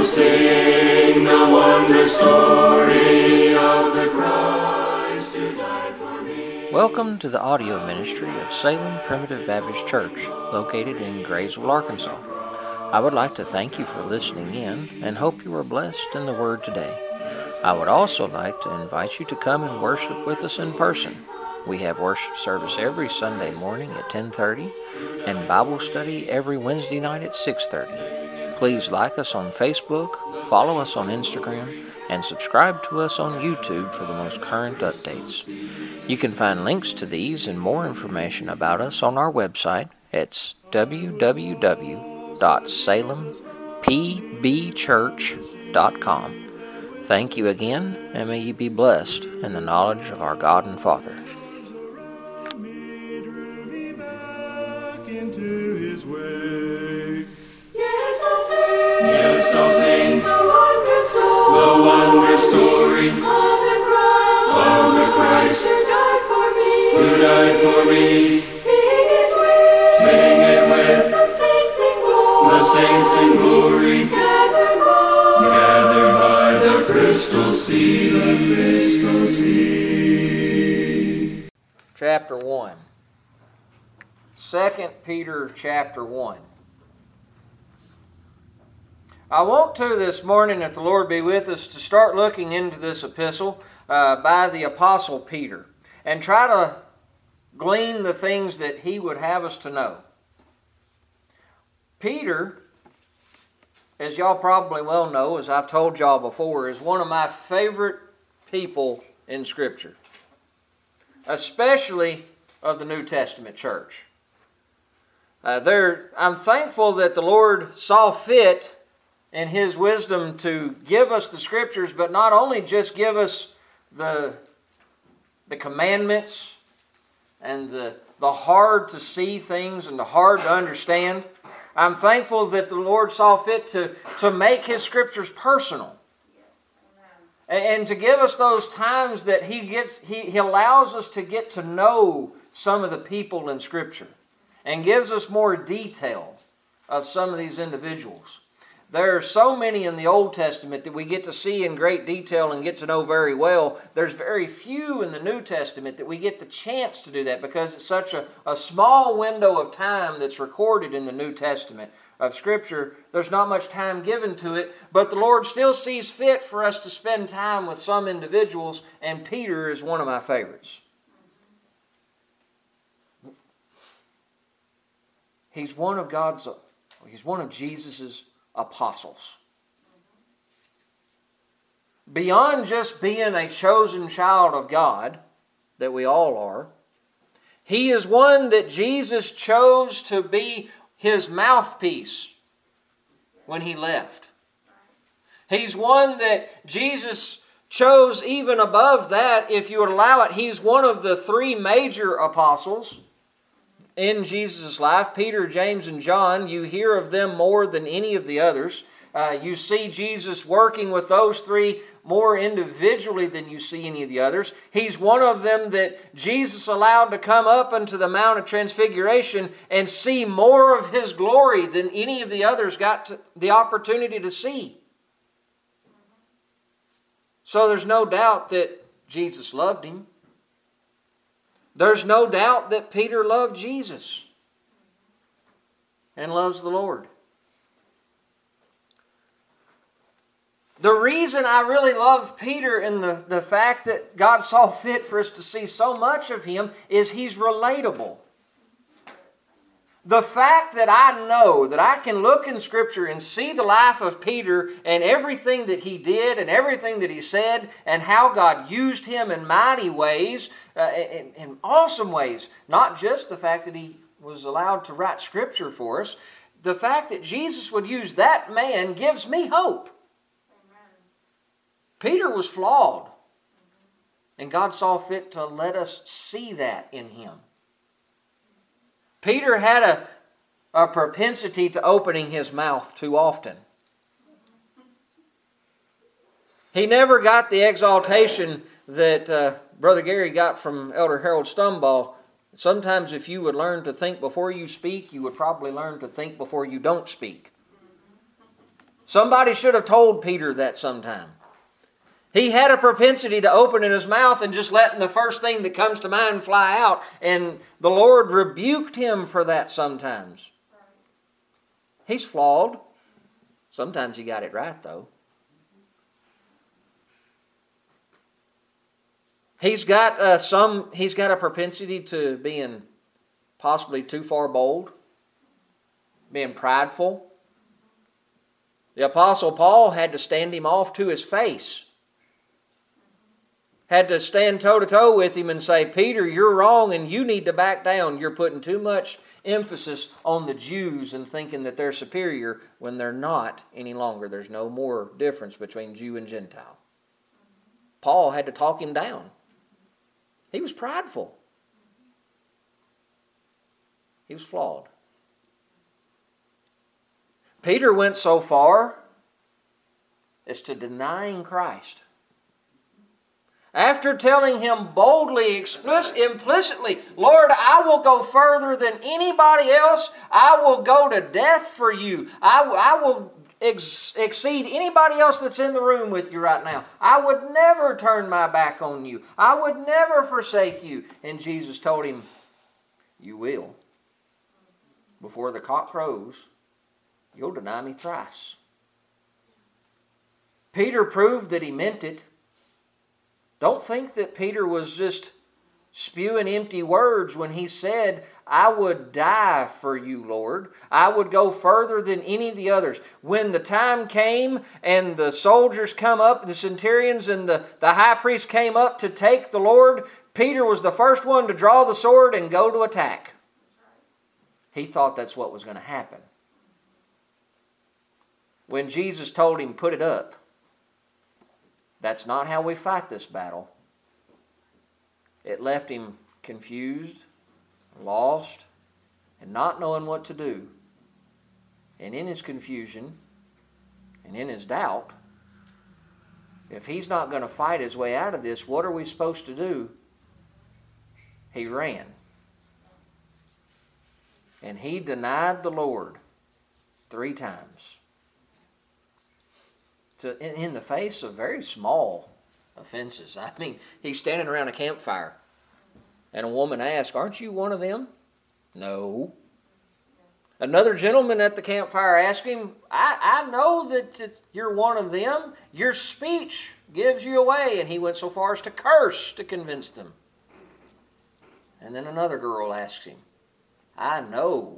sing the wondrous story of the Christ who died for me. Welcome to the audio ministry of Salem Primitive Baptist Church, located in Graysville, Arkansas. I would like to thank you for listening in and hope you are blessed in the Word today. I would also like to invite you to come and worship with us in person. We have worship service every Sunday morning at 10:30 and Bible study every Wednesday night at 6:30. Please like us on Facebook, follow us on Instagram, and subscribe to us on YouTube for the most current updates. You can find links to these and more information about us on our website at www.salempbchurch.com. Thank you again, and may you be blessed in the knowledge of our God and Father. Yes, I'll sing the wondrous story of the Christ who died for me. Sing it with the saints in glory, gathered by the crystal sea. Chapter 1. 2 Peter chapter 1. I want to this morning, if the Lord be with us, to start looking into this epistle by the Apostle Peter and try to glean the things that he would have us to know. Peter, as y'all probably well know, as I've told y'all before, is one of my favorite people in Scripture, especially of the New Testament church. I'm thankful that the Lord saw fit in His wisdom to give us the Scriptures, but not only just give us the commandments and the hard to see things and the hard to understand. I'm thankful that the Lord saw fit to make His Scriptures personal. And to give us those times that He allows us to get to know some of the people in Scripture and gives us more detail of some of these individuals. There are so many in the Old Testament that we get to see in great detail and get to know very well. There's very few in the New Testament that we get the chance to do that because it's such a small window of time that's recorded in the New Testament of Scripture. There's not much time given to it, but the Lord still sees fit for us to spend time with some individuals, and Peter is one of my favorites. He's one of Jesus' apostles. Beyond just being a chosen child of God, that we all are, he is one that Jesus chose to be His mouthpiece when He left. He's one that Jesus chose even above that, if you would allow it. He's one of the three major apostles in Jesus' life. Peter, James, and John, you hear of them more than any of the others. You see Jesus working with those three more individually than you see any of the others. He's one of them that Jesus allowed to come up into the Mount of Transfiguration and see more of His glory than any of the others got the opportunity to see. So there's no doubt that Jesus loved Him. There's no doubt that Peter loved Jesus and loves the Lord. The reason I really love Peter and the fact that God saw fit for us to see so much of him is he's relatable. The fact that I know that I can look in Scripture and see the life of Peter and everything that he did and everything that he said and how God used him in mighty ways, in awesome ways. Not just the fact that he was allowed to write Scripture for us. The fact that Jesus would use that man gives me hope. Amen. Peter was flawed. And God saw fit to let us see that in him. Peter had a propensity to opening his mouth too often. He never got the exaltation that Brother Gary got from Elder Harold Stumbaugh. Sometimes if you would learn to think before you speak, you would probably learn to think before you don't speak. Somebody should have told Peter that sometime. He had a propensity to opening his mouth and just letting the first thing that comes to mind fly out. And the Lord rebuked him for that sometimes. He's flawed. Sometimes he got it right, though. He's got a propensity to being possibly too far bold, being prideful. The Apostle Paul had to stand him off to his face. Had to stand toe-to-toe with him and say, Peter, you're wrong and you need to back down. You're putting too much emphasis on the Jews and thinking that they're superior when they're not any longer. There's no more difference between Jew and Gentile. Paul had to talk him down. He was prideful. He was flawed. Peter went so far as to denying Christ. After telling him boldly, implicitly, Lord, I will go further than anybody else. I will go to death for you. I will exceed anybody else that's in the room with you right now. I would never turn my back on you. I would never forsake you. And Jesus told him, you will. Before the cock crows, you'll deny me thrice. Peter proved that he meant it. Don't think that Peter was just spewing empty words when he said, I would die for you, Lord. I would go further than any of the others. When the time came and the soldiers come up, the centurions and the high priest came up to take the Lord, Peter was the first one to draw the sword and go to attack. He thought that's what was going to happen. When Jesus told him, put it up, that's not how we fight this battle. It left him confused, lost, and not knowing what to do. And in his confusion and in his doubt, if he's not going to fight his way out of this, what are we supposed to do? He ran. And he denied the Lord 3 times. In the face of very small offenses. I mean, he's standing around a campfire and a woman asks, aren't you one of them? No. Another gentleman at the campfire asked him, I know that you're one of them. Your speech gives you away. And he went so far as to curse to convince them. And then another girl asks him, I know.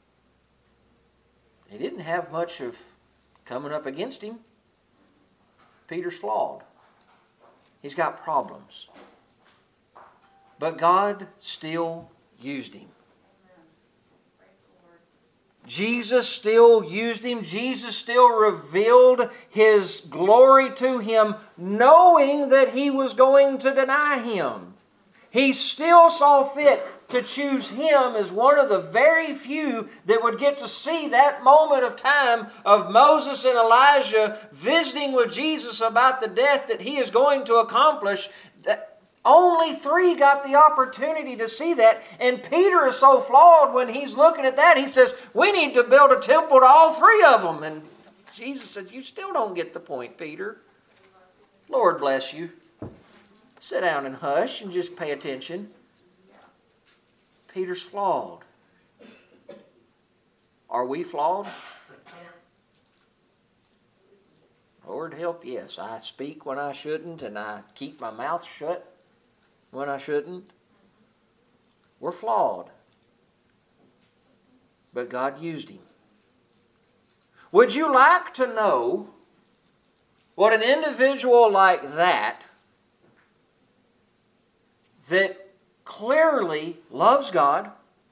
He didn't have much of coming up against him. Peter's flawed. He's got problems. But God still used him. Jesus still used him. Jesus still revealed his glory to him, knowing that he was going to deny him. He still saw fit to choose him as one of the very few that would get to see that moment of time of Moses and Elijah visiting with Jesus about the death that he is going to accomplish. That only 3 got the opportunity to see that. And Peter is so flawed when he's looking at that. He says, we need to build a temple to all 3 of them. And Jesus said, you still don't get the point, Peter. Lord bless you. Sit down and hush and just pay attention. Peter's flawed. Are we flawed? Lord help, yes. I speak when I shouldn't and I keep my mouth shut when I shouldn't. We're flawed. But God used him. Would you like to know what an individual like that clearly loves God,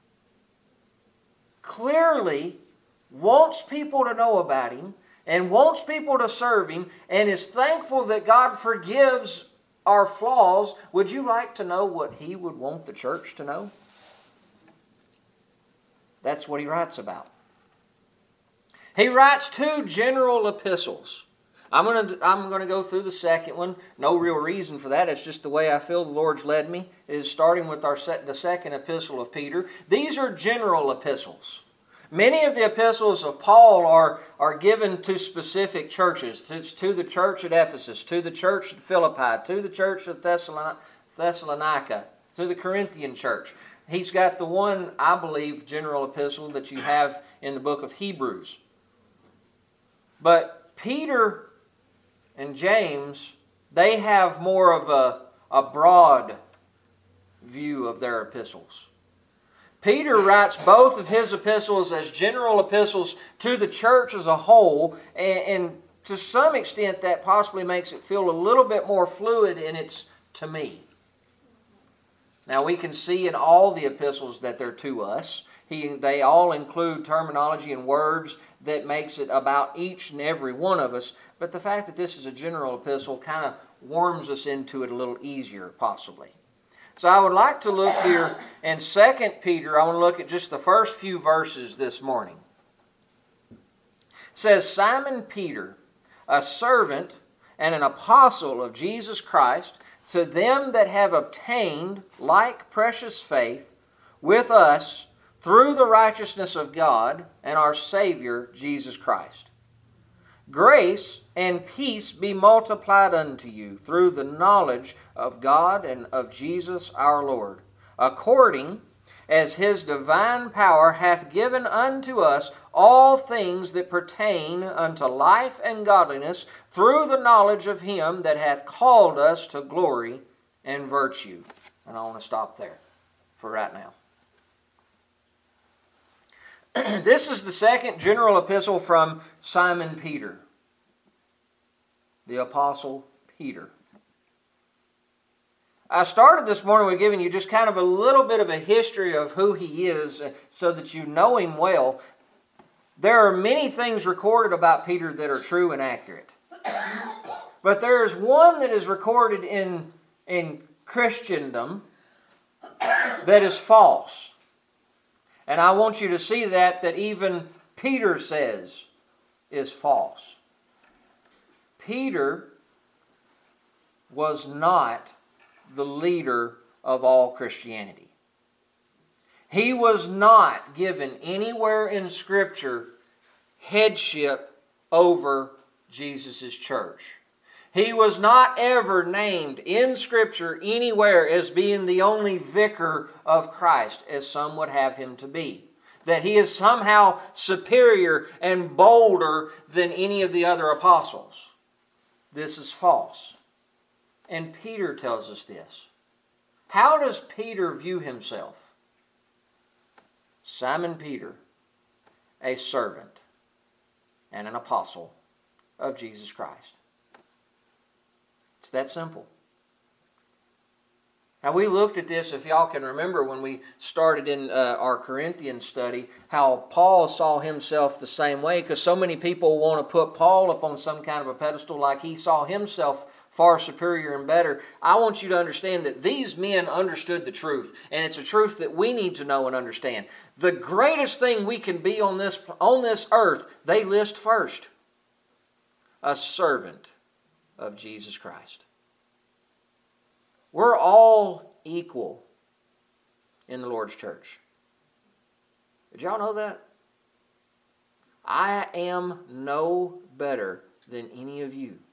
clearly wants people to know about him, and wants people to serve him, and is thankful that God forgives our flaws, would you like to know what he would want the church to know? That's what he writes about. He writes 2 general epistles. I'm going to go through the second one. No real reason for that. It's just the way I feel the Lord's led me. Is starting with the second epistle of Peter. These are general epistles. Many of the epistles of Paul are given to specific churches. It's to the church at Ephesus, to the church at Philippi, to the church of Thessalonica, to the Corinthian church. He's got the one, I believe, general epistle that you have in the book of Hebrews. But Peter and James, they have more of a broad view of their epistles. Peter writes both of his epistles as general epistles to the church as a whole, and to some extent that possibly makes it feel a little bit more fluid in its to me. Now we can see in all the epistles that they're to us. They all include terminology and words that makes it about each and every one of us, but the fact that this is a general epistle kind of warms us into it a little easier, possibly. So I would like to look here in 2 Peter. I want to look at just the first few verses this morning. It says, Simon Peter, a servant and an apostle of Jesus Christ, to them that have obtained like precious faith with us through the righteousness of God and our Savior Jesus Christ. Grace and peace be multiplied unto you through the knowledge of God and of Jesus our Lord, according as His divine power hath given unto us all things that pertain unto life and godliness, through the knowledge of Him that hath called us to glory and virtue. And I want to stop there for right now. This is the second general epistle from Simon Peter, the Apostle Peter. I started this morning with giving you just kind of a little bit of a history of who he is so that you know him well. There are many things recorded about Peter that are true and accurate. But there is one that is recorded in Christendom that is false. And I want you to see that even Peter says is false. Peter was not the leader of all Christianity. He was not given anywhere in Scripture headship over Jesus' church. He was not ever named in Scripture anywhere as being the only vicar of Christ, as some would have him to be. That he is somehow superior and bolder than any of the other apostles. This is false. And Peter tells us this. How does Peter view himself? Simon Peter, a servant and an apostle of Jesus Christ. It's that simple. Now we looked at this, if y'all can remember when we started in our Corinthian study, how Paul saw himself the same way, because so many people want to put Paul up on some kind of a pedestal like he saw himself far superior and better. I want you to understand that these men understood the truth, and it's a truth that we need to know and understand. The greatest thing we can be on this earth, they list first. A servant of Jesus Christ. We're all equal in the Lord's church. Did y'all know that? I am no better than any of you.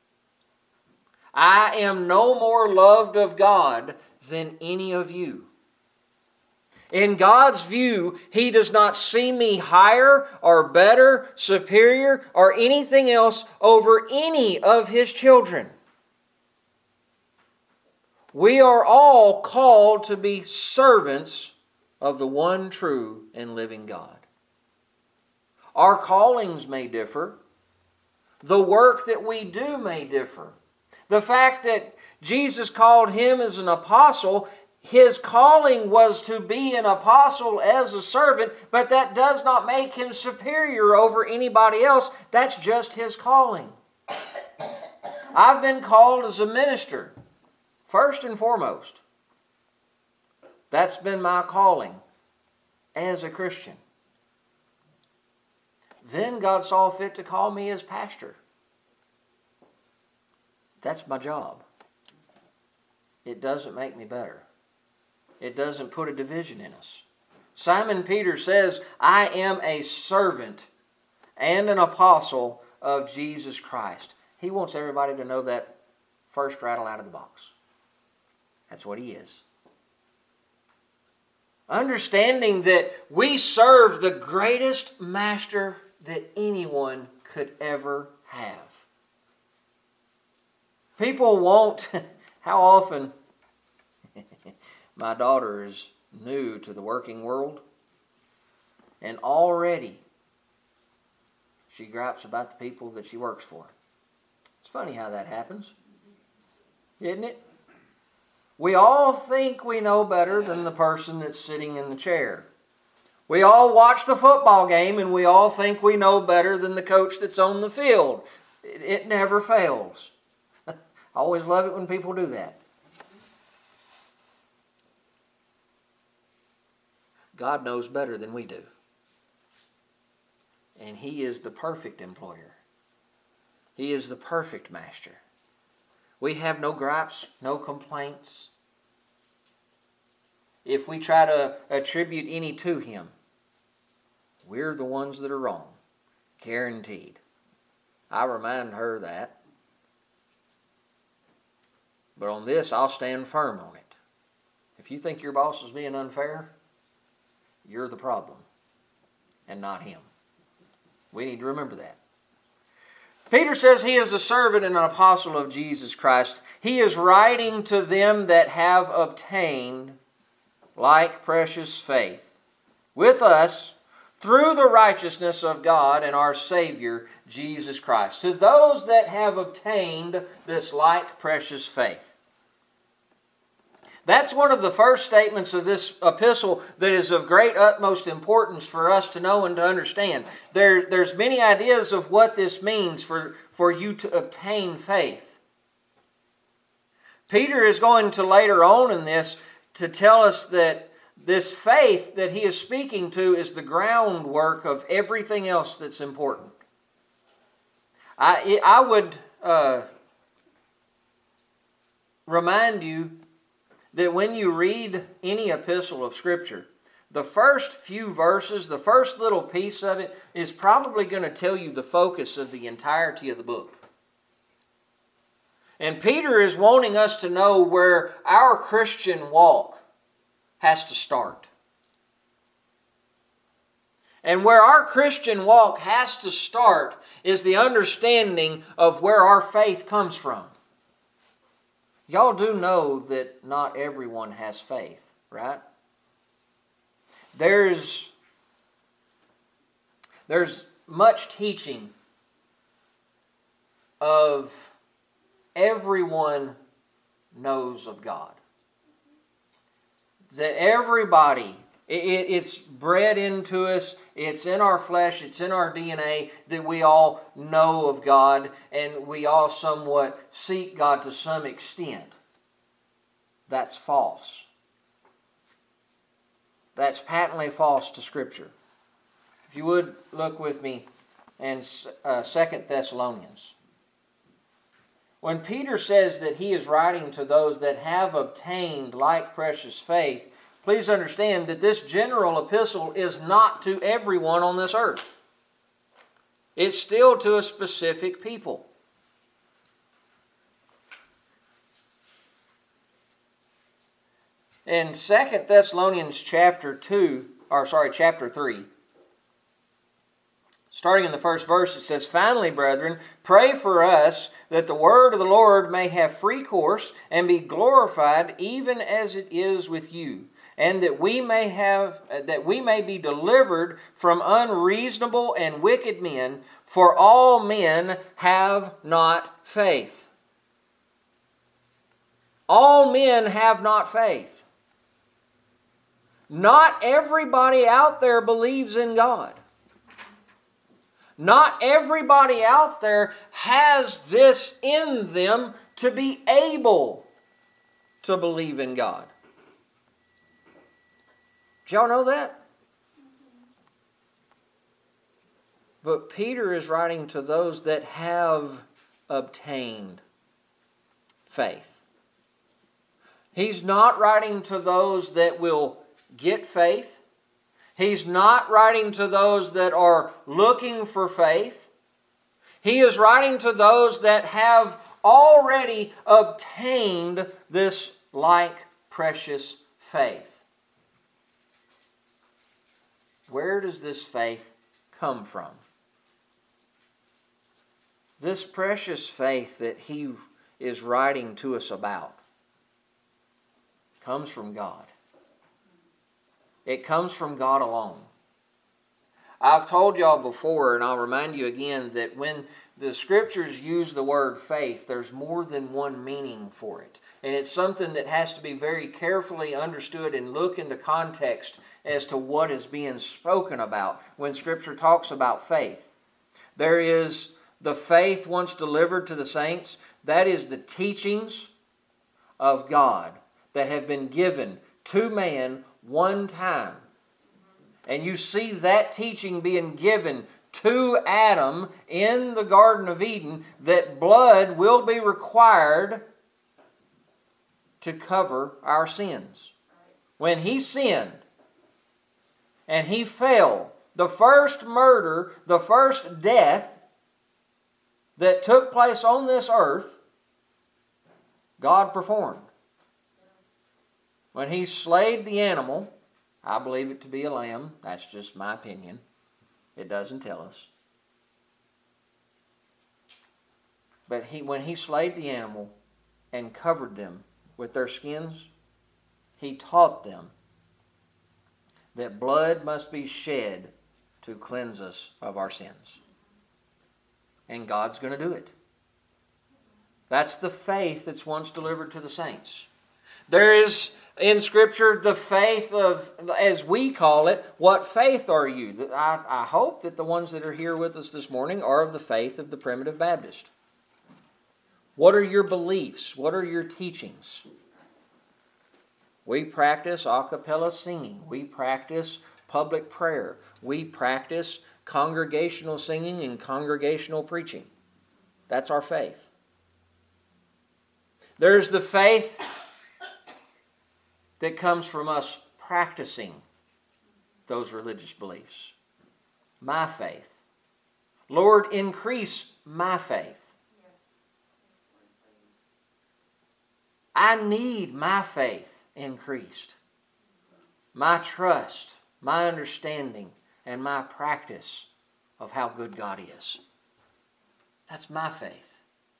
I am no more loved of God than any of you. In God's view, He does not see me higher or better, superior, or anything else over any of His children. We are all called to be servants of the one true and living God. Our callings may differ. The work that we do may differ. The fact that Jesus called him as an apostle, his calling was to be an apostle as a servant, but that does not make him superior over anybody else. That's just his calling. I've been called as a minister, first and foremost. That's been my calling as a Christian. Then God saw fit to call me as pastor. That's my job. It doesn't make me better. It doesn't put a division in us. Simon Peter says, I am a servant and an apostle of Jesus Christ. He wants everybody to know that first rattle out of the box. That's what he is. Understanding that we serve the greatest master that anyone could ever have. People won't, how often, my daughter is new to the working world, and already she gripes about the people that she works for. It's funny how that happens, isn't it? We all think we know better than the person that's sitting in the chair. We all watch the football game and we all think we know better than the coach that's on the field. It never fails. I always love it when people do that. God knows better than we do. And He is the perfect employer. He is the perfect master. We have no gripes, no complaints. If we try to attribute any to Him, we're the ones that are wrong. Guaranteed. I remind her that. But on this, I'll stand firm on it. If you think your boss is being unfair, you're the problem and not him. We need to remember that. Peter says he is a servant and an apostle of Jesus Christ. He is writing to them that have obtained like precious faith with us through the righteousness of God and our Savior, Jesus Christ. To those that have obtained this like precious faith. That's one of the first statements of this epistle that is of great utmost importance for us to know and to understand. There's many ideas of what this means for you to obtain faith. Peter is going to later on in this to tell us that this faith that he is speaking to is the groundwork of everything else that's important. I would remind you that when you read any epistle of Scripture, the first few verses, the first little piece of it is probably going to tell you the focus of the entirety of the book. And Peter is wanting us to know where our Christian walk has to start. And where our Christian walk has to start is the understanding of where our faith comes from. Y'all do know that not everyone has faith, right? There's much teaching of everyone knows of God. That everybody, it's bred into us, it's in our flesh, it's in our DNA that we all know of God and we all somewhat seek God to some extent. That's false. That's patently false to Scripture. If you would, look with me in 2 Thessalonians. When Peter says that he is writing to those that have obtained like precious faith, please understand that this general epistle is not to everyone on this earth. It's still to a specific people. In 2 Thessalonians chapter 3, starting in the first verse, it says, "Finally, brethren, pray for us that the word of the Lord may have free course and be glorified even as it is with you, and that we may be delivered from unreasonable and wicked men, for all men have not faith." All men have not faith. Not everybody out there believes in God. Not everybody out there has this in them to be able to believe in God. Did y'all know that? But Peter is writing to those that have obtained faith. He's not writing to those that will get faith. He's not writing to those that are looking for faith. He is writing to those that have already obtained this like precious faith. Where does this faith come from? This precious faith that he is writing to us about comes from God. It comes from God alone. I've told y'all before, and I'll remind you again, that when the Scriptures use the word faith, there's more than one meaning for it. And it's something that has to be very carefully understood and look into context as to what is being spoken about when Scripture talks about faith. There is the faith once delivered to the saints. That is the teachings of God that have been given to man one time. And you see that teaching being given to Adam in the Garden of Eden, that blood will be required to cover our sins. When he sinned and he fell, the first murder, the first death that took place on this earth, God performed. When he slayed the animal, I believe it to be a lamb. That's just my opinion. It doesn't tell us. But when he slayed the animal and covered them with their skins, he taught them that blood must be shed to cleanse us of our sins. And God's going to do it. That's the faith that's once delivered to the saints. There is in Scripture the faith of, as we call it, what faith are you? I hope that the ones that are here with us this morning are of the faith of the Primitive Baptist. What are your beliefs? What are your teachings? We practice a cappella singing. We practice public prayer. We practice congregational singing and congregational preaching. That's our faith. There's the faith that comes from us practicing those religious beliefs. My faith. Lord, increase my faith. I need my faith increased. My trust, my understanding, and my practice of how good God is. That's my faith.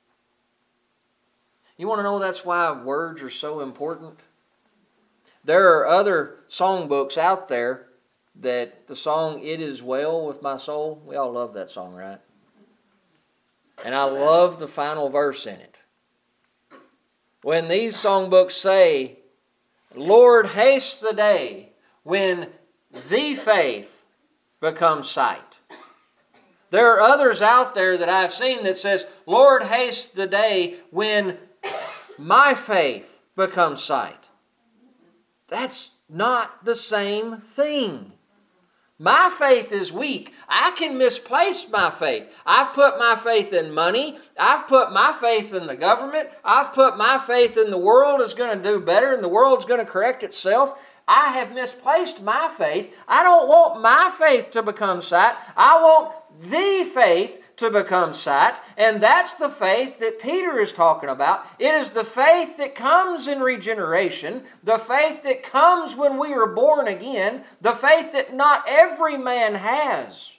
You want to know that's why words are so important? There are other songbooks out there that the song, It Is Well With My Soul, we all love that song, right? And I love the final verse in it. When these songbooks say, Lord, haste the day when the faith becomes sight. There are others out there that I've seen that says, Lord, haste the day when my faith becomes sight. That's not the same thing. My faith is weak. I can misplace my faith. I've put my faith in money. I've put my faith in the government. I've put my faith in the world is going to do better and the world's going to correct itself. I have misplaced my faith. I don't want my faith to become sight. I want the faith to become sight. And that's the faith that Peter is talking about. It is the faith that comes in regeneration, the faith that comes when we are born again, the faith that not every man has.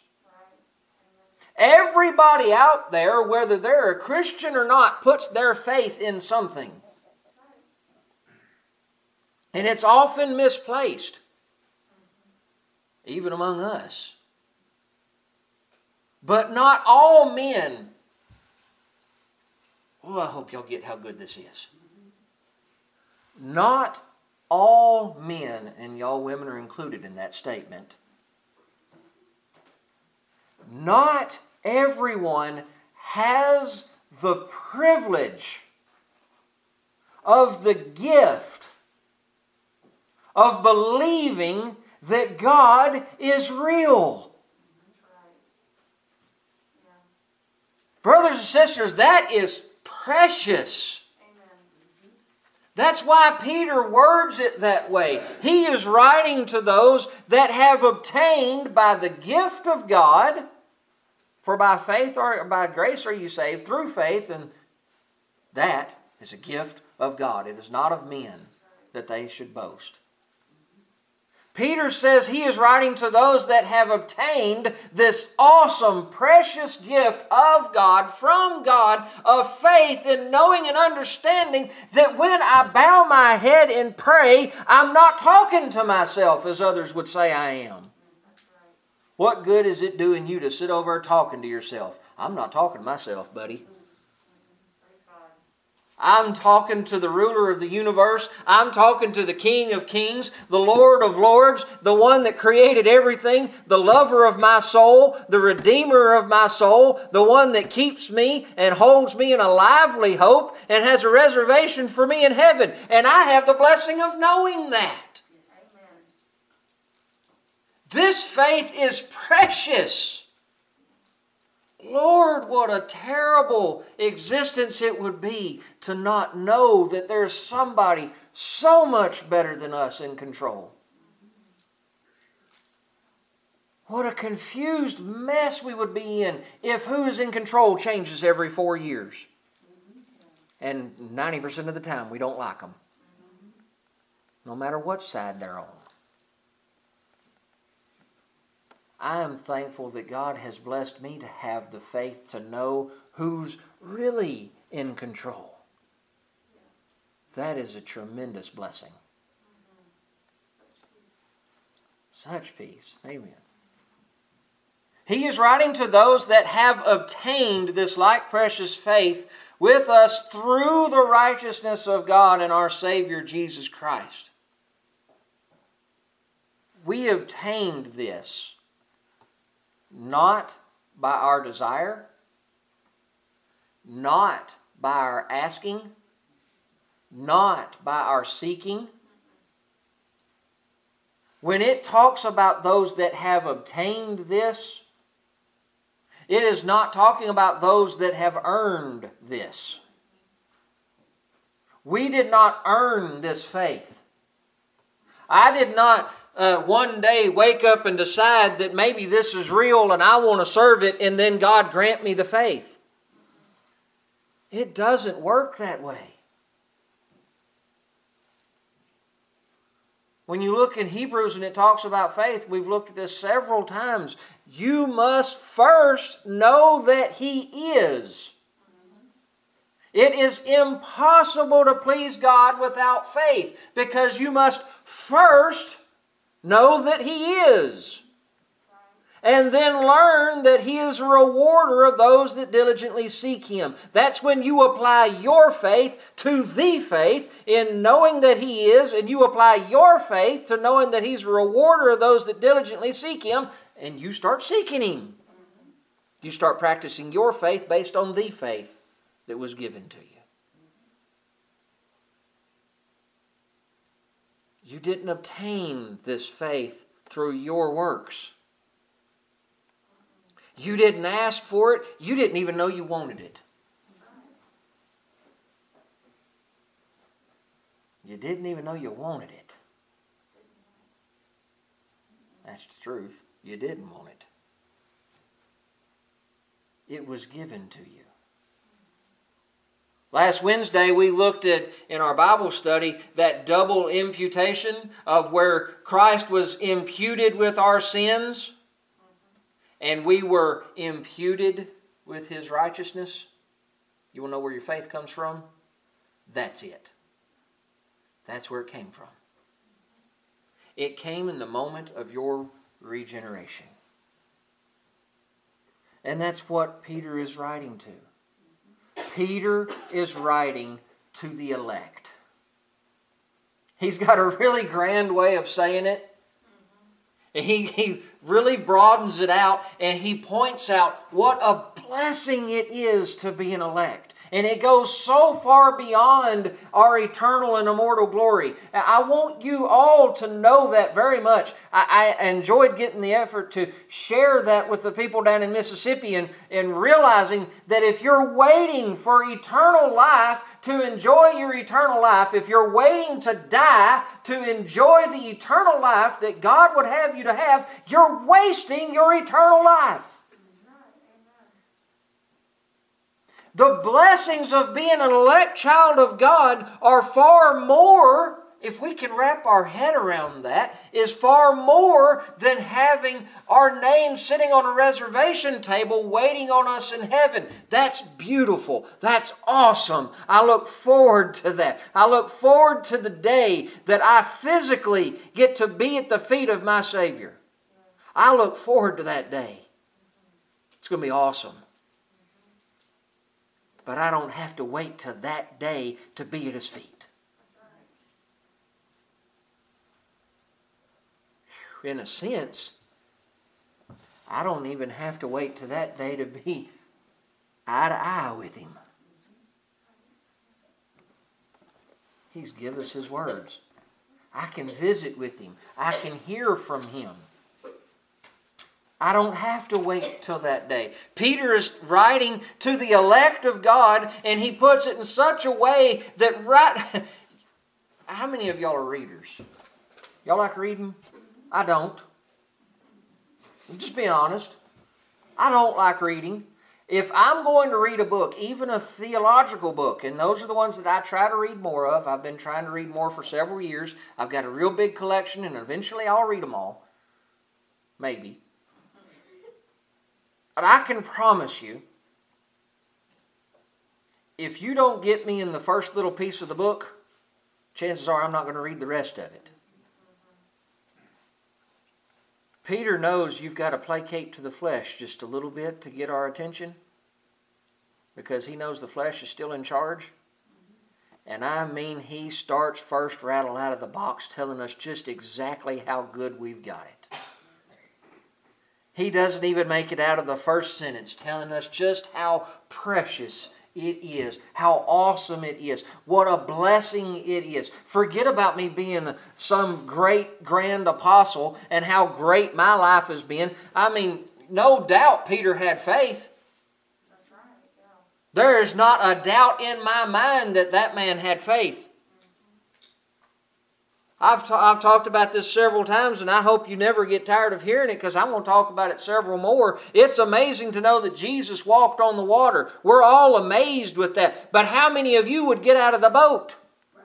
Everybody out there, whether they're a Christian or not, puts their faith in something. And it's often misplaced, even among us. But not all men. Oh, I hope y'all get how good this is. Not all men, and y'all women are included in that statement. Not everyone has the privilege of the gift of believing that God is real. Brothers and sisters, that is precious. Amen. That's why Peter words it that way. He is writing to those that have obtained by the gift of God, for by faith or by grace are you saved, through faith, and that is a gift of God. It is not of men that they should boast. Peter says he is writing to those that have obtained this awesome, precious gift of God, from God, of faith in knowing and understanding that when I bow my head and pray, I'm not talking to myself as others would say I am. What good is it doing you to sit over talking to yourself? I'm not talking to myself, buddy. I'm talking to the ruler of the universe. I'm talking to the King of kings, the Lord of lords, the one that created everything, the lover of my soul, the redeemer of my soul, the one that keeps me and holds me in a lively hope and has a reservation for me in heaven. And I have the blessing of knowing that. Amen. This faith is precious. Lord, what a terrible existence it would be to not know that there's somebody so much better than us in control. What a confused mess we would be in if who is in control changes every 4 years. And 90% of the time we don't like them. No matter what side they're on. I am thankful that God has blessed me to have the faith to know who's really in control. That is a tremendous blessing. Such peace. Amen. He is writing to those that have obtained this like precious faith with us through the righteousness of God and our Savior Jesus Christ. We obtained this not by our desire, not by our asking, not by our seeking. When it talks about those that have obtained this, it is not talking about those that have earned this. We did not earn this faith. I did not one day wake up and decide that maybe this is real and I want to serve it, and then God grant me the faith. It doesn't work that way. When you look in Hebrews and it talks about faith, we've looked at this several times. You must first know that He is. It is impossible to please God without faith, because you must first know that He is. And then learn that He is a rewarder of those that diligently seek Him. That's when you apply your faith to the faith in knowing that He is, and you apply your faith to knowing that He's a rewarder of those that diligently seek Him, and you start seeking Him. You start practicing your faith based on the faith that was given to you. You didn't obtain this faith through your works. You didn't ask for it. You didn't even know you wanted it. You didn't even know you wanted it. That's the truth. You didn't want it. It was given to you. Last Wednesday we looked at, in our Bible study, that double imputation of where Christ was imputed with our sins and we were imputed with His righteousness. You want to know where your faith comes from? That's it. That's where it came from. It came in the moment of your regeneration. And that's what Peter is writing to. Peter is writing to the elect. He's got a really grand way of saying it. And he really broadens it out, and he points out what a blessing it is to be an elect. And it goes so far beyond our eternal and immortal glory. I want you all to know that very much. I enjoyed getting the effort to share that with the people down in Mississippi and realizing that if you're waiting for eternal life to enjoy your eternal life, if you're waiting to die to enjoy the eternal life that God would have you to have, you're wasting your eternal life. The blessings of being an elect child of God are far more, if we can wrap our head around that, is far more than having our name sitting on a reservation table waiting on us in heaven. That's beautiful. That's awesome. I look forward to that. I look forward to the day that I physically get to be at the feet of my Savior. I look forward to that day. It's going to be awesome. But I don't have to wait till that day to be at His feet. In a sense, I don't even have to wait till that day to be eye to eye with Him. He's given us His words. I can visit with Him. I can hear from Him. I don't have to wait till that day. Peter is writing to the elect of God, and he puts it in such a way that How many of y'all are readers? Y'all like reading? I don't. I'm just being honest. I don't like reading. If I'm going to read a book, even a theological book, and those are the ones that I try to read more of. I've been trying to read more for several years. I've got a real big collection, and eventually I'll read them all. Maybe. But I can promise you, if you don't get me in the first little piece of the book, chances are I'm not going to read the rest of it. Peter knows you've got to placate to the flesh just a little bit to get our attention, because he knows the flesh is still in charge. And I mean, he starts first rattle out of the box telling us just exactly how good we've got it. He doesn't even make it out of the first sentence telling us just how precious it is, how awesome it is, what a blessing it is. Forget about me being some great grand apostle and how great my life has been. I mean, no doubt Peter had faith. That's right, yeah. There is not a doubt in my mind that that man had faith. I've talked about this several times, and I hope you never get tired of hearing it, because I'm going to talk about it several more. It's amazing to know that Jesus walked on the water. We're all amazed with that. But how many of you would get out of the boat?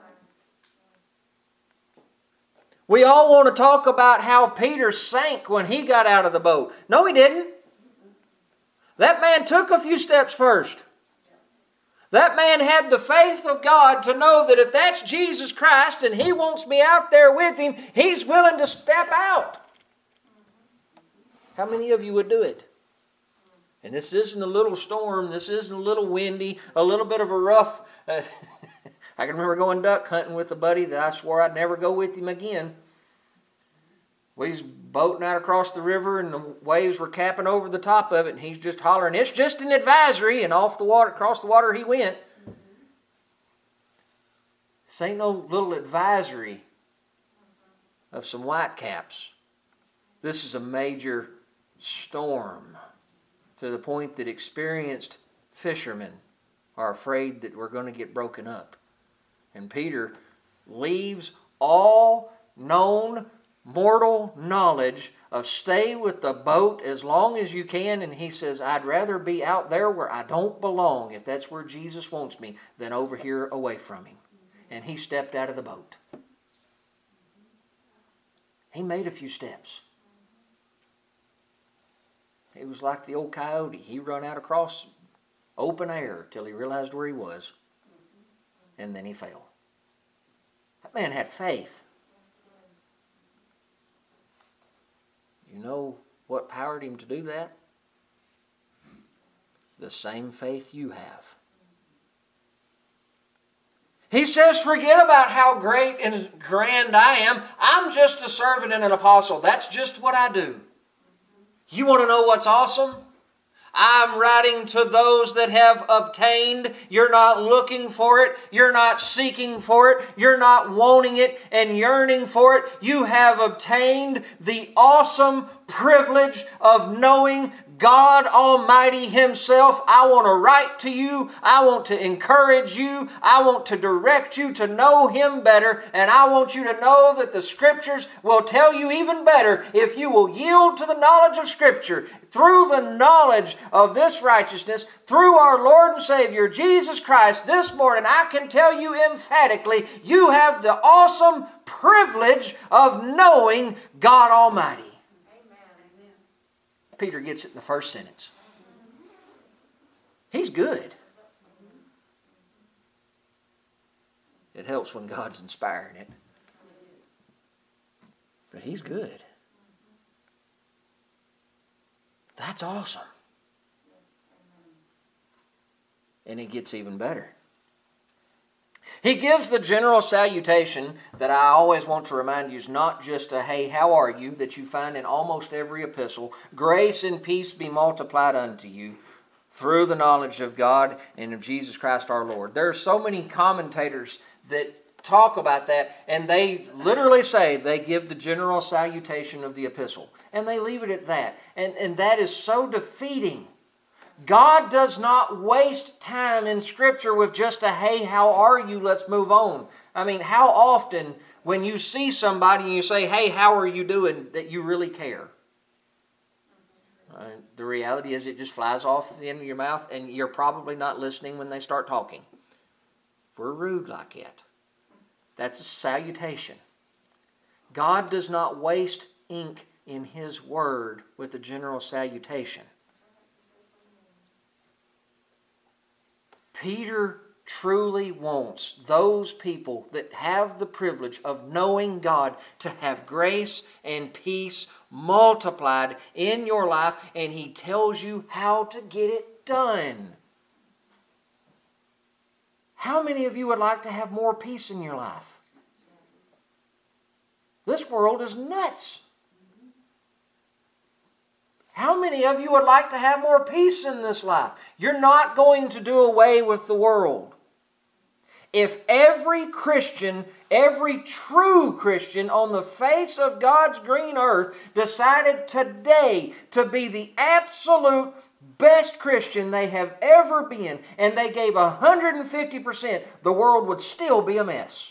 We all want to talk about how Peter sank when he got out of the boat. No, he didn't. That man took a few steps first. That man had the faith of God to know that if that's Jesus Christ and He wants me out there with Him, He's willing to step out. How many of you would do it? And this isn't a little storm. This isn't a little windy, a little bit of a rough... I can remember going duck hunting with a buddy that I swore I'd never go with him again. We was boating out across the river, and the waves were capping over the top of it, and he's just hollering, "It's just an advisory," and off the water, across the water he went. This ain't no little advisory of some whitecaps. This is a major storm, to the point that experienced fishermen are afraid that we're going to get broken up. And Peter leaves all known mortal knowledge of stay with the boat as long as you can, and he says, I'd rather be out there where I don't belong, if that's where Jesus wants me, than over here away from Him. And he stepped out of the boat. He made a few steps. He was like the old coyote. He run out across open air till he realized where he was, and then he fell. That man had faith. You know what powered him to do that? The same faith you have. He says, forget about how great and grand I am. I'm just a servant and an apostle. That's just what I do. You want to know what's awesome? I'm writing to those that have obtained. You're not looking for it. You're not seeking for it. You're not wanting it and yearning for it. You have obtained the awesome privilege of knowing God Almighty Himself. I want to write to you. I want to encourage you. I want to direct you to know Him better. And I want you to know that the Scriptures will tell you even better if you will yield to the knowledge of Scripture. Through the knowledge of this righteousness, through our Lord and Savior Jesus Christ, this morning I can tell you emphatically, you have the awesome privilege of knowing God Almighty. Peter gets it in the first sentence. He's good. It helps when God's inspiring it. But He's good. That's awesome. And it gets even better. He gives the general salutation that I always want to remind you is not just a "hey, how are you" that you find in almost every epistle. Grace and peace be multiplied unto you through the knowledge of God and of Jesus Christ our Lord. There are so many commentators that talk about that, and they literally say they give the general salutation of the epistle. And they leave it at that. And that is so defeating. God does not waste time in Scripture with just a "hey, how are you? Let's move on." I mean, how often when you see somebody and you say, "hey, how are you doing?" that you really care? The reality is it just flies off the end of your mouth and you're probably not listening when they start talking. We're rude like that. That's a salutation. God does not waste ink in His Word with a general salutation. Peter truly wants those people that have the privilege of knowing God to have grace and peace multiplied in your life, and he tells you how to get it done. How many of you would like to have more peace in your life? This world is nuts. How many of you would like to have more peace in this life? You're not going to do away with the world. If every Christian, every true Christian on the face of God's green earth decided today to be the absolute best Christian they have ever been, and they gave 150%, the world would still be a mess.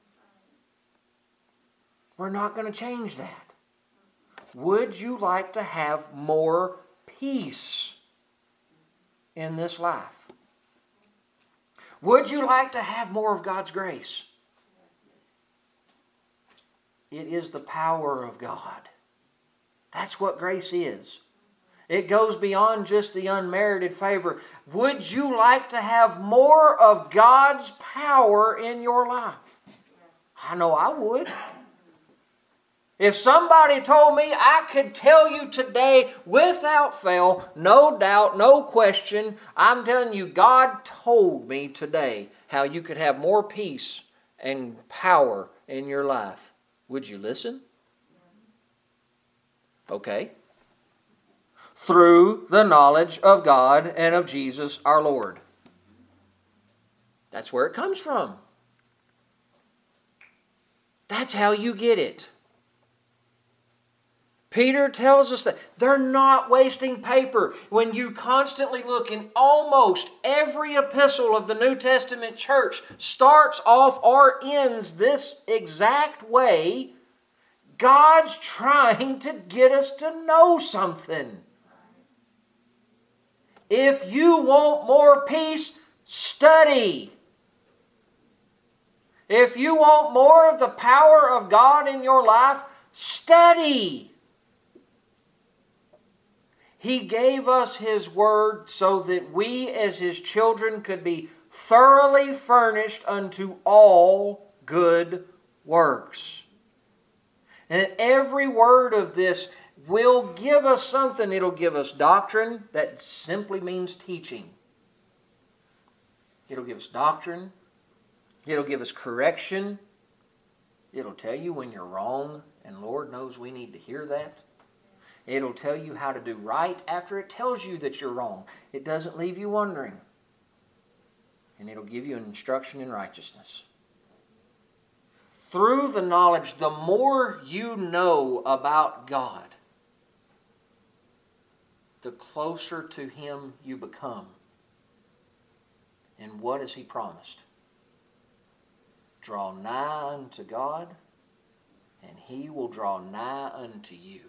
We're not going to change that. Would you like to have more peace in this life? Would you like to have more of God's grace? It is the power of God. That's what grace is. It goes beyond just the unmerited favor. Would you like to have more of God's power in your life? I know I would. If somebody told me, I could tell you today without fail, no doubt, no question, I'm telling you, God told me today how you could have more peace and power in your life. Would you listen? Okay. Through the knowledge of God and of Jesus our Lord. That's where it comes from. That's how you get it. Peter tells us that they're not wasting paper. When you constantly look in almost every epistle of the New Testament church starts off or ends this exact way, God's trying to get us to know something. If you want more peace, study. If you want more of the power of God in your life, study. He gave us His Word so that we as His children could be thoroughly furnished unto all good works. And every word of this will give us something. It'll give us doctrine. That simply means teaching. It'll give us doctrine. It'll give us correction. It'll tell you when you're wrong, and Lord knows we need to hear that. It'll tell you how to do right after it tells you that you're wrong. It doesn't leave you wondering. And it'll give you an instruction in righteousness. Through the knowledge, the more you know about God, the closer to Him you become. And what has He promised? Draw nigh unto God, and He will draw nigh unto you.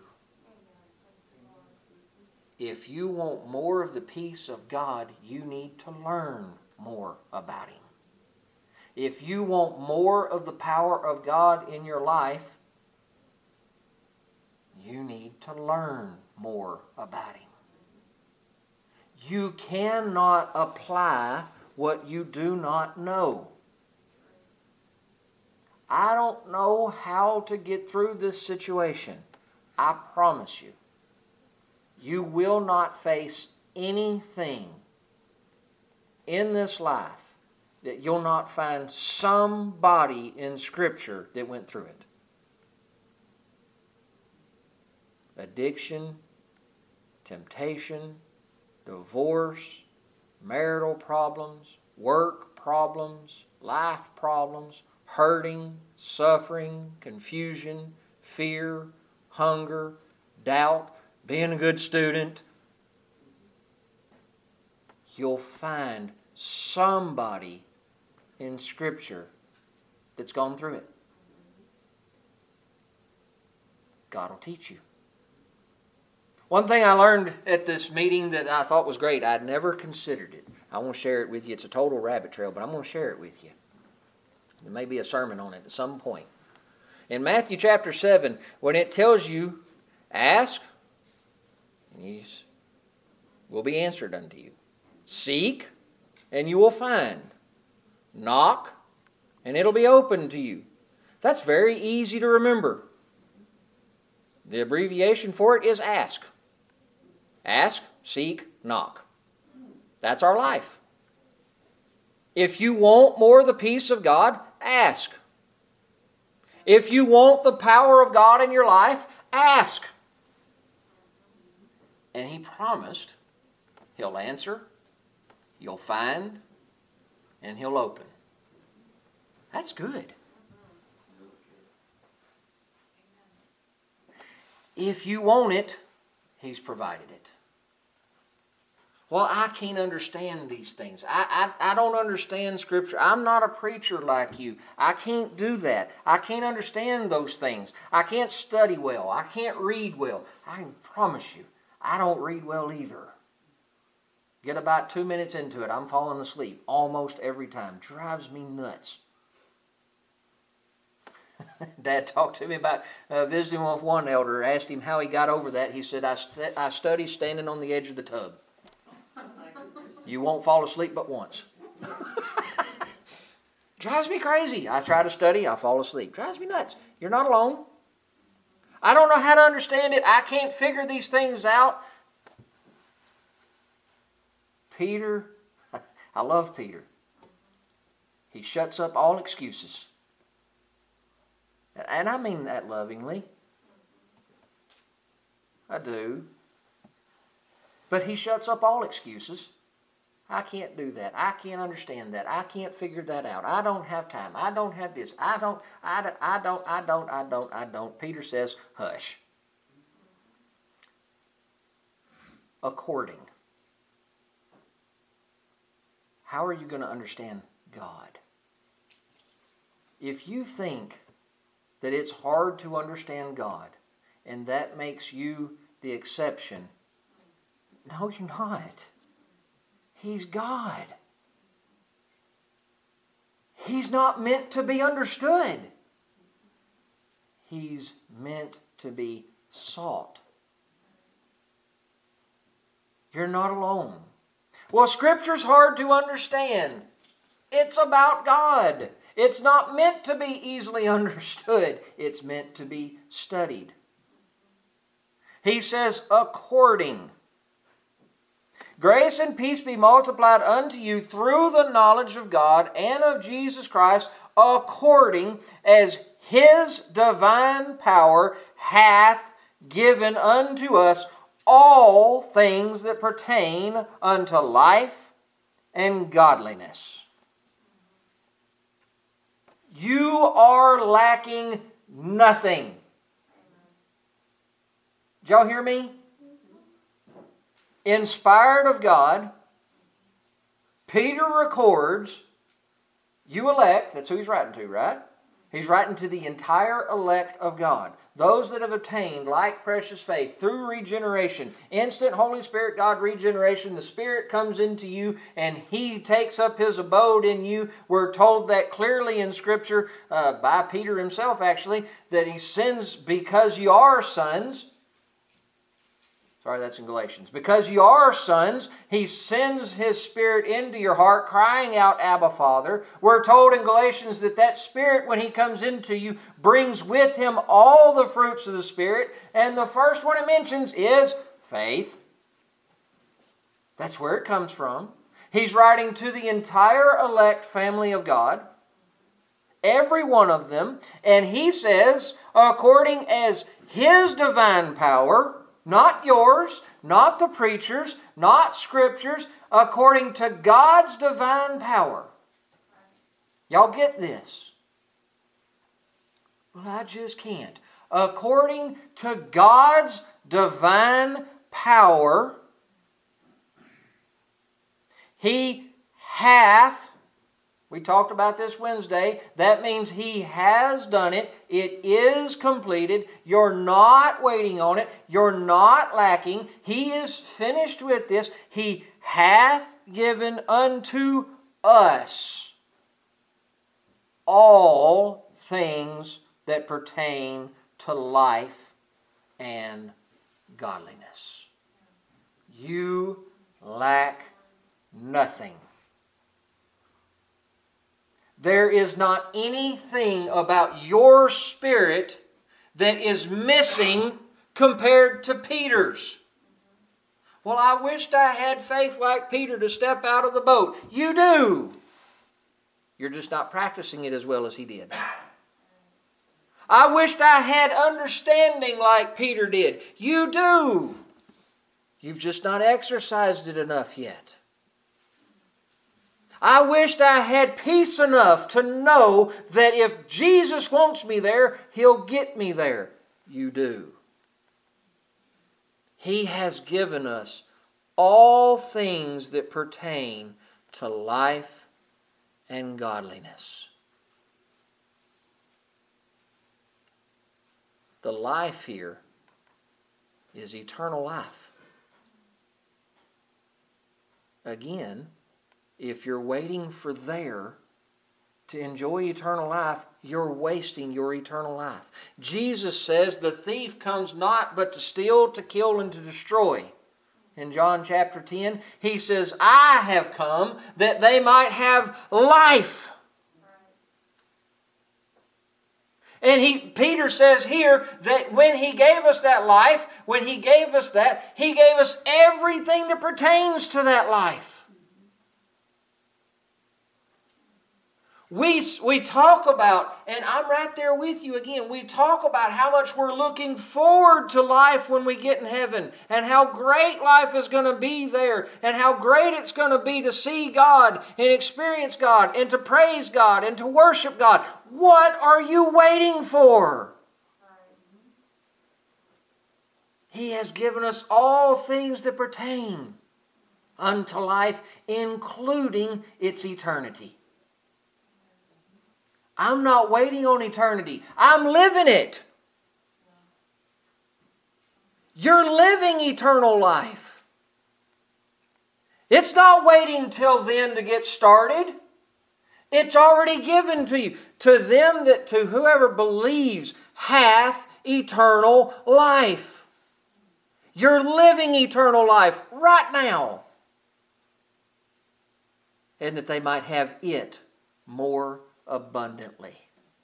If you want more of the peace of God, you need to learn more about Him. If you want more of the power of God in your life, you need to learn more about Him. You cannot apply what you do not know. I don't know how to get through this situation. I promise you, you will not face anything in this life that you'll not find somebody in Scripture that went through it. Addiction, temptation, divorce, marital problems, work problems, life problems, hurting, suffering, confusion, fear, hunger, doubt, being a good student. You'll find somebody in Scripture that's gone through it. God will teach you. One thing I learned at this meeting that I thought was great, I'd never considered it. I want to share it with you. It's a total rabbit trail, but I'm going to share it with you. There may be a sermon on it at some point. In Matthew chapter 7, when it tells you, ask, and you will be answered unto you. Seek, and you will find. Knock, and it'll be opened to you. That's very easy to remember. The abbreviation for it is ask. Ask, seek, knock. That's our life. If you want more of the peace of God, ask. If you want the power of God in your life, ask. And He promised He'll answer, you'll find, and He'll open. That's good. If you want it, He's provided it. Well, I can't understand these things. I don't understand Scripture. I'm not a preacher like you. I can't do that. I can't understand those things. I can't study well. I can't read well. I can promise you, I don't read well either. Get about 2 minutes into it, I'm falling asleep almost every time. Drives me nuts. Dad talked to me about visiting with one elder. Asked him how he got over that. He said, I study standing on the edge of the tub. You won't fall asleep but once. Drives me crazy. I try to study, I fall asleep. Drives me nuts. You're not alone. I don't know how to understand it. I can't figure these things out. Peter, I love Peter. He shuts up all excuses. And I mean that lovingly. I do. But he shuts up all excuses. I can't do that. I can't understand that. I can't figure that out. I don't have time. I don't have this. I don't. Peter says, hush. According. How are you going to understand God? If you think that it's hard to understand God, and that makes you the exception, no, you're not. He's God. He's not meant to be understood. He's meant to be sought. You're not alone. Well, Scripture's hard to understand. It's about God. It's not meant to be easily understood. It's meant to be studied. He says, according. Grace and peace be multiplied unto you through the knowledge of God and of Jesus Christ, according as His divine power hath given unto us all things that pertain unto life and godliness. You are lacking nothing. Did y'all hear me? Inspired of God, Peter records, you elect, that's who he's writing to, right? He's writing to the entire elect of God. Those that have obtained like precious faith through regeneration. Instant Holy Spirit, God regeneration. The Spirit comes into you and He takes up His abode in you. We're told that clearly in Scripture by Peter himself actually, that He sends because you are sons. Sorry, that's in Galatians. Because you are sons, He sends His Spirit into your heart, crying out, Abba, Father. We're told in Galatians that that Spirit, when He comes into you, brings with Him all the fruits of the Spirit. And the first one it mentions is faith. That's where it comes from. He's writing to the entire elect family of God. Every one of them. And he says, according as His divine power, not yours, not the preacher's, not Scripture's, according to God's divine power. Y'all get this? Well, I just can't. According to God's divine power, He hath, we talked about this Wednesday, that means He has done it. It is completed. You're not waiting on it. You're not lacking. He is finished with this. He hath given unto us all things that pertain to life and godliness. You lack nothing. There is not anything about your spirit that is missing compared to Peter's. Well, I wished I had faith like Peter to step out of the boat. You do. You're just not practicing it as well as he did. I wished I had understanding like Peter did. You do. You've just not exercised it enough yet. I wished I had peace enough to know that if Jesus wants me there, He'll get me there. You do. He has given us all things that pertain to life and godliness. The life here is eternal life. Again, if you're waiting for there to enjoy eternal life, you're wasting your eternal life. Jesus says the thief comes not but to steal, to kill, and to destroy. In John chapter 10, He says, I have come that they might have life. And Peter says here that when He gave us that life, when He gave us that, He gave us everything that pertains to that life. We talk about, and I'm right there with you again, we talk about how much we're looking forward to life when we get in heaven, and how great life is going to be there, and how great it's going to be to see God, and experience God, and to praise God, and to worship God. What are you waiting for? He has given us all things that pertain unto life, including its eternity. I'm not waiting on eternity. I'm living it. You're living eternal life. It's not waiting till then to get started. It's already given to you. To them that, to whoever believes, hath eternal life. You're living eternal life right now. And that they might have it more abundantly.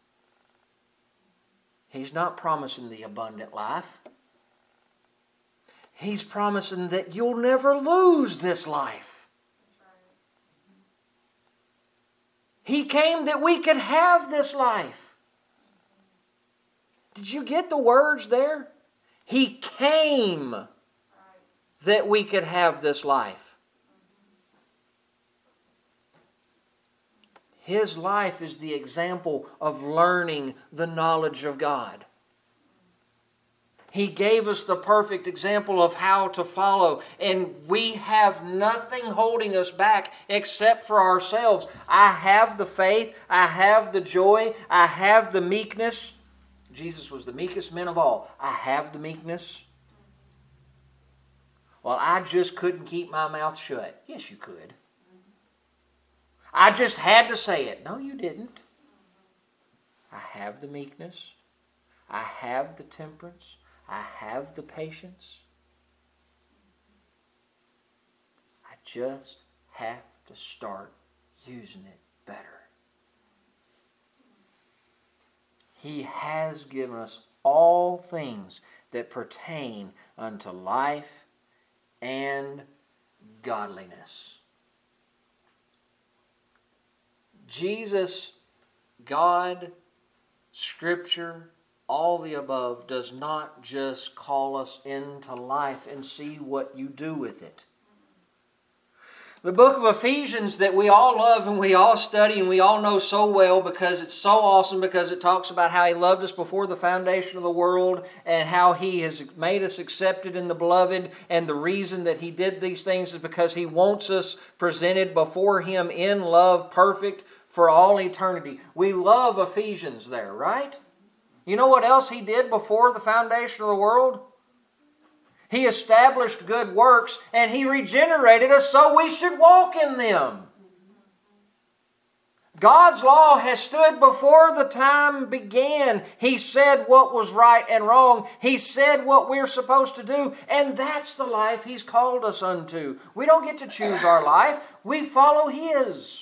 He's not promising the abundant life. He's promising that you'll never lose this life. He came that we could have this life. Did you get the words there? He came that we could have this life. His life is the example of learning the knowledge of God. He gave us the perfect example of how to follow, and we have nothing holding us back except for ourselves. I have the faith, I have the joy, I have the meekness. Jesus was the meekest man of all. I have the meekness. Well, I just couldn't keep my mouth shut. Yes, you could. I just had to say it. No, you didn't. I have the meekness. I have the temperance. I have the patience. I just have to start using it better. He has given us all things that pertain unto life and godliness. Jesus, God, Scripture, all the above does not just call us into life and see what you do with it. The book of Ephesians that we all love and we all study and we all know so well because it's so awesome, because it talks about how He loved us before the foundation of the world and how He has made us accepted in the beloved, and the reason that He did these things is because He wants us presented before Him in love, perfect for all eternity. We love Ephesians there, right? You know what else He did before the foundation of the world? He established good works and He regenerated us so we should walk in them. God's law has stood before the time began. He said what was right and wrong. He said what we're supposed to do, and that's the life He's called us unto. We don't get to choose our life. We follow His.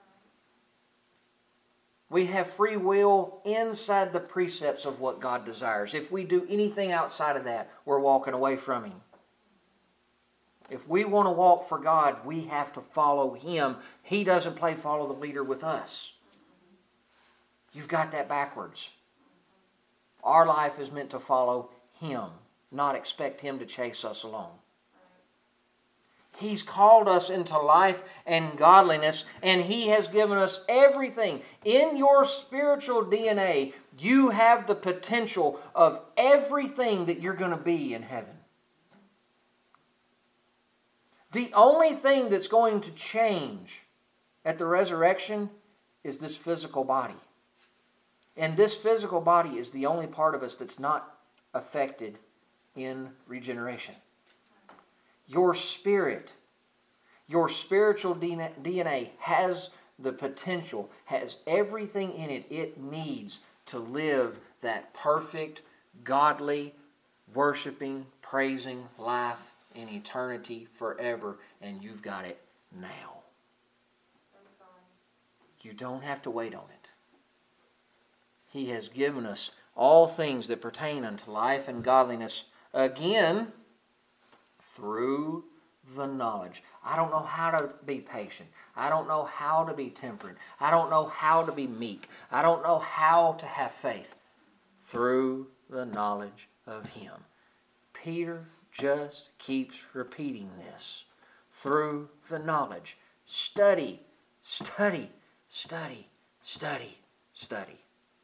We have free will inside the precepts of what God desires. If we do anything outside of that, we're walking away from Him. If we want to walk for God, we have to follow Him. He doesn't play follow the leader with us. You've got that backwards. Our life is meant to follow Him, not expect Him to chase us along. He's called us into life and godliness, and He has given us everything. In your spiritual DNA, you have the potential of everything that you're going to be in heaven. The only thing that's going to change at the resurrection is this physical body. And this physical body is the only part of us that's not affected in regeneration. Your spirit, your spiritual DNA has the potential, has everything in it it needs to live that perfect, godly, worshiping, praising life in eternity forever. And you've got it now. You don't have to wait on it. He has given us all things that pertain unto life and godliness, again, through the knowledge. I don't know how to be patient. I don't know how to be temperate. I don't know how to be meek. I don't know how to have faith. Through the knowledge of Him. Peter just keeps repeating this. Through the knowledge. Study, study, study, study, study.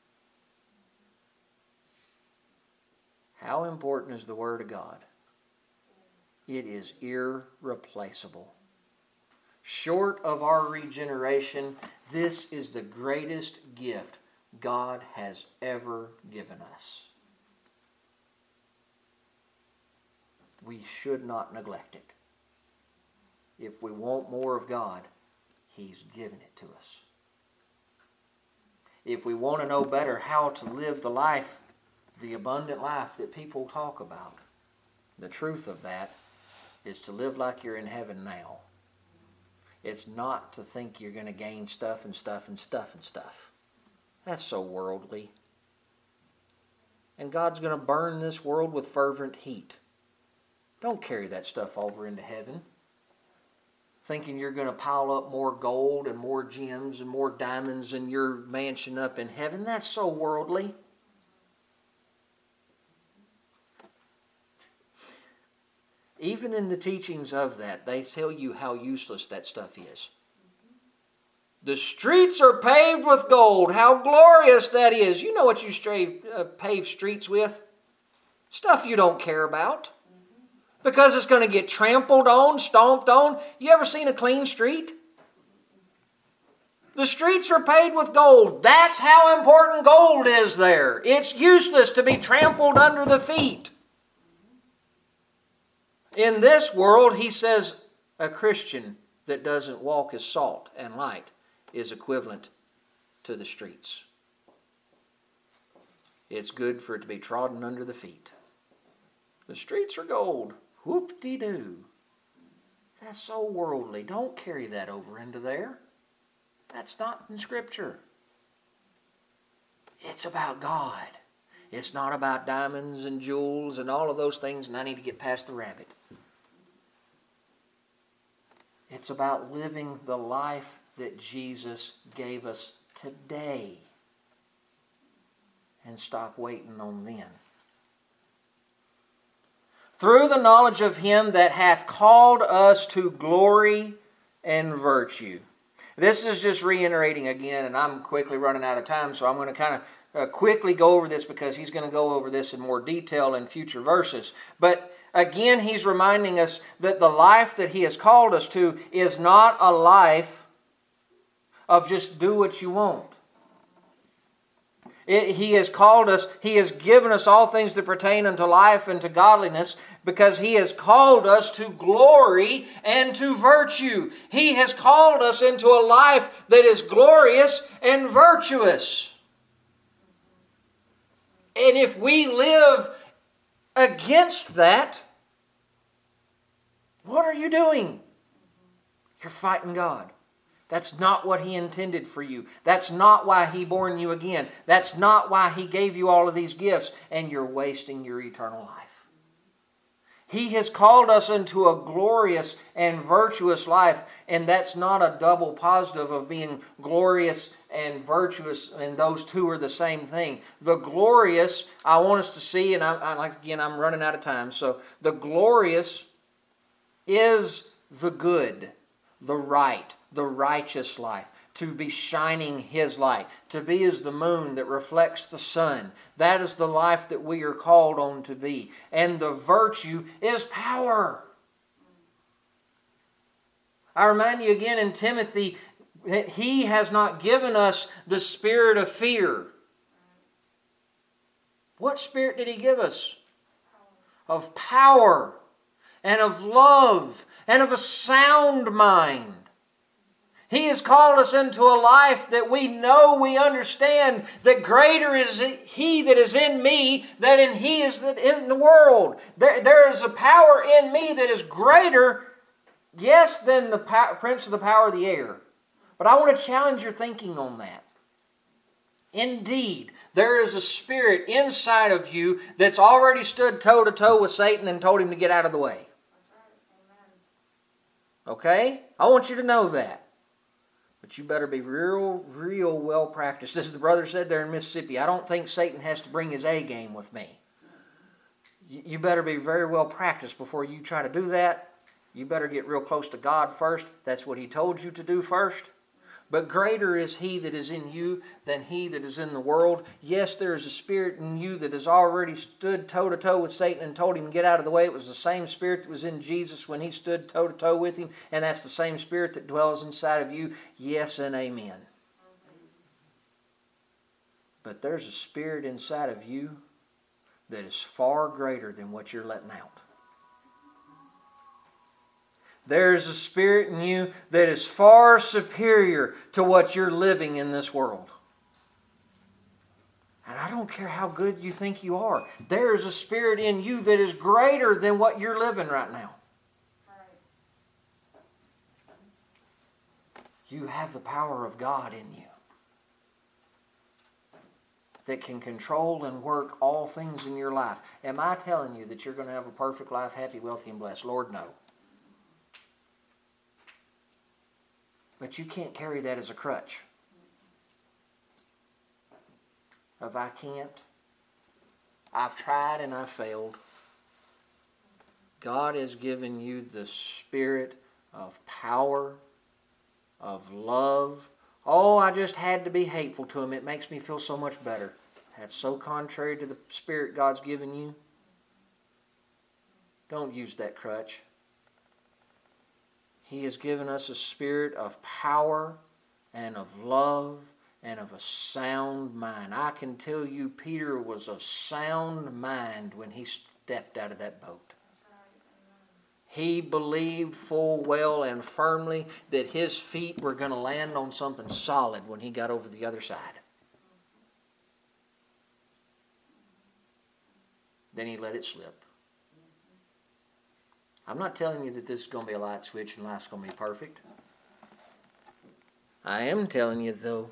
How important is the Word of God? It is irreplaceable. Short of our regeneration, this is the greatest gift God has ever given us. We should not neglect it. If we want more of God, He's given it to us. If we want to know better how to live the life, the abundant life that people talk about, the truth of that is to live like you're in heaven now. It's not to think you're going to gain stuff and stuff and stuff and stuff. That's so worldly. And God's going to burn this world with fervent heat. Don't carry that stuff over into heaven, thinking you're going to pile up more gold and more gems and more diamonds in your mansion up in heaven. That's so worldly. even in the teachings of that, they tell you how useless that stuff is. The streets are paved with gold. How glorious that is. You know what you pave streets with? Stuff you don't care about. Because it's going to get trampled on, stomped on. You ever seen a clean street? The streets are paved with gold. That's how important gold is there. It's useless to be trampled under the feet. In this world, he says, a Christian that doesn't walk as salt and light is equivalent to the streets. It's good for it to be trodden under the feet. The streets are gold. Whoop-de-doo. That's so worldly. Don't carry that over into there. That's not in Scripture. It's about God. It's not about diamonds and jewels and all of those things, and I need to get past the rabbit. It's about living the life that Jesus gave us today. And stop waiting on then. Through the knowledge of Him that hath called us to glory and virtue. This is just reiterating again, and I'm quickly running out of time, so I'm going to kind of quickly go over this because he's going to go over this in more detail in future verses. But again, he's reminding us that the life that He has called us to is not a life of just do what you want. He has called us, He has given us all things that pertain unto life and to godliness, because He has called us to glory and to virtue. He has called us into a life that is glorious and virtuous. And if we live against that, what are you doing? You're fighting God. That's not what He intended for you. That's not why He born you again. That's not why He gave you all of these gifts. And you're wasting your eternal life. He has called us into a glorious and virtuous life. And that's not a double positive of being glorious and virtuous. And those two are the same thing. The glorious, I want us to see, and I'm running out of time. So the glorious is the good, the right, the righteous life, to be shining His light, to be as the moon that reflects the sun. That is the life that we are called on to be. And the virtue is power. I remind you again in Timothy that He has not given us the spirit of fear. What spirit did He give us? Of power and of love and of a sound mind. He has called us into a life that we know, we understand that greater is He that is in me than in He is that in the world. There is a power in me that is greater, yes, than the prince of the power of the air. But I want to challenge your thinking on that. Indeed, there is a spirit inside of you that's already stood toe-to-toe with Satan and told him to get out of the way. Okay? I want you to know that. But you better be real well practiced. As the brother said there in Mississippi, I don't think Satan has to bring his A game with me. You better be very well practiced before you try to do that. You better get real close to God first. That's what He told you to do first. But greater is He that is in you than he that is in the world. Yes, there is a spirit in you that has already stood toe-to-toe with Satan and told him to get out of the way. It was the same spirit that was in Jesus when He stood toe-to-toe with Him. And that's the same spirit that dwells inside of you. Yes and amen. But there's a spirit inside of you that is far greater than what you're letting out. There is a spirit in you that is far superior to what you're living in this world. And I don't care how good you think you are. There is a spirit in you that is greater than what you're living right now. You have the power of God in you that can control and work all things in your life. Am I telling you that you're going to have a perfect life, happy, wealthy, and blessed? Lord, no. But you can't carry that as a crutch. If I can't, I've tried and I've failed. God has given you the spirit of power, of love. Oh, I just had to be hateful to him. It makes me feel so much better. That's so contrary to the spirit God's given you. Don't use that crutch. He has given us a spirit of power and of love and of a sound mind. I can tell you Peter was of sound mind when he stepped out of that boat. He believed full well and firmly that his feet were going to land on something solid when he got over the other side. Then he let it slip. I'm not telling you that this is going to be a light switch and life's going to be perfect. I am telling you, though,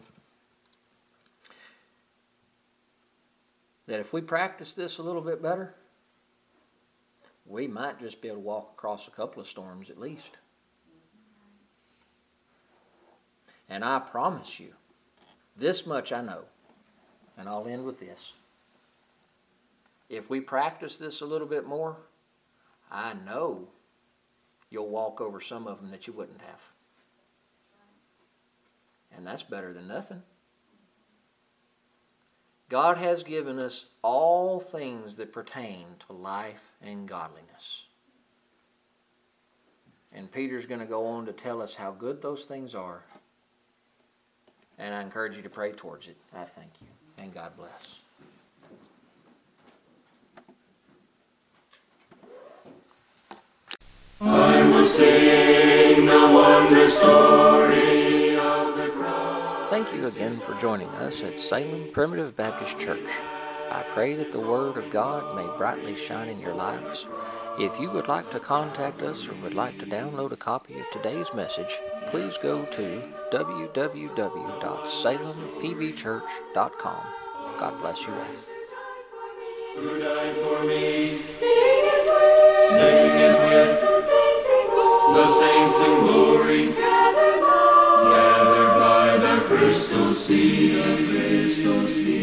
that if we practice this a little bit better, we might just be able to walk across a couple of storms at least. And I promise you, this much I know, and I'll end with this. If we practice this a little bit more, I know you'll walk over some of them that you wouldn't have. And that's better than nothing. God has given us all things that pertain to life and godliness. And Peter's going to go on to tell us how good those things are. And I encourage you to pray towards it. I thank you. And God bless. I will sing the wondrous story of the cross. Thank you again for joining us at Salem Primitive Baptist Church. I pray that the Word of God may brightly shine in your lives. If you would like to contact us or would like to download a copy of today's message, please go to www.salempbchurch.com. God bless you all. Who died for me? Sing it with, Sing it with the saints in glory, the saints in glory, gathered by gathered by the crystal sea.